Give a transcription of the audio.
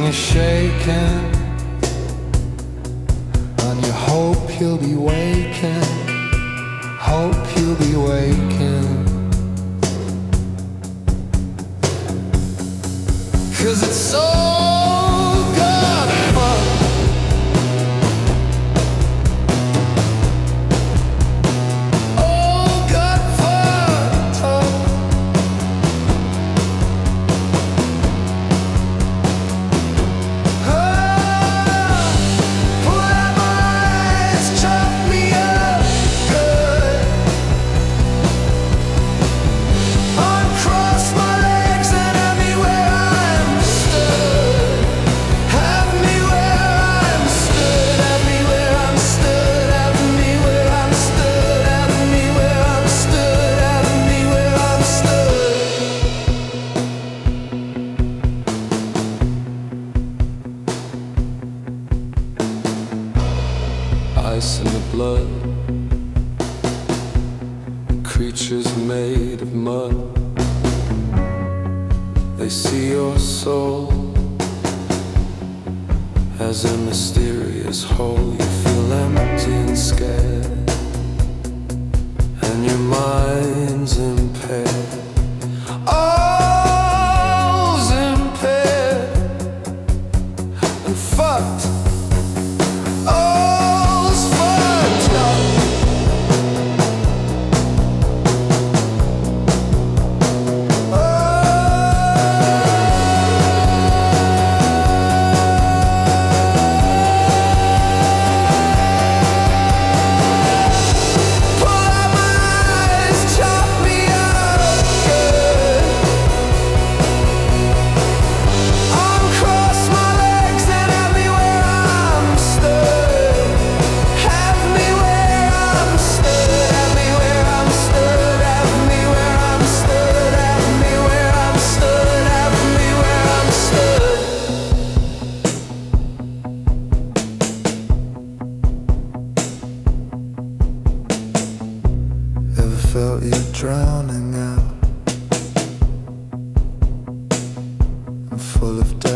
you're shaking, and you hope you'll be waking, hope you'll be waking. 'Cause it's so good fun. Oh, good fun. Pull out my eyes, chop me up good. Uncross my legs and have me where I'm stood. Have me where I'm stood. Have me where I'm stood. Have me where I'm stood. Have me where I'm stood. Have me where I'm stood. Ice in the blood, creatures made of mud. They see your soul as a mysterious whole. You feel empty and scared, and your mind's impaired. All's impaired and fucked. All's fucked up. Pull out my eyes, chop me up good. Uncross my legs and have me where I'm stood. Have me where I'm stood. Have me where I'm stood. Have me where I'm stood. Have me where I'm stood. Have me where I'm stood. Ever felt you drowning out? I'm full of